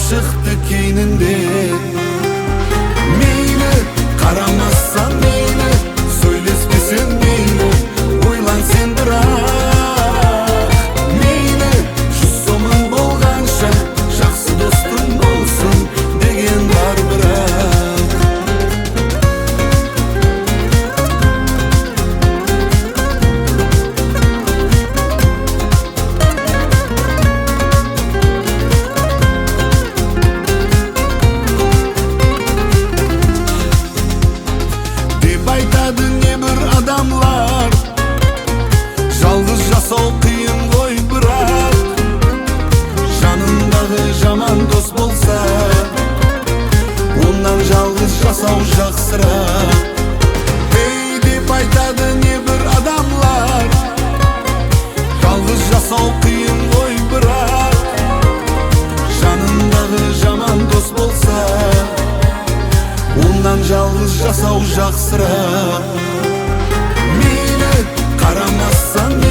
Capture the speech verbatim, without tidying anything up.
шықты кейнинде. Мейлі карамассан мейлі, сөйлеспесең мейлі, ойлан сен бірақ. Мейлі жүз сомың болғанша, жақсы достың болсын деген бар бірақ. Деп айтады небір адамлар, жалғыз жасау қиын ғой бірақ. Жанындағы жаман дос болса, ондан жалғыз жасау жақсырақ. Ей, деп айтады небір адамлар, жалғыз жасау қиын ғой бірақ. Жанындағы жаман дос болса, ондан жалғыз жасау жақсырақ. Мейлі қарамассан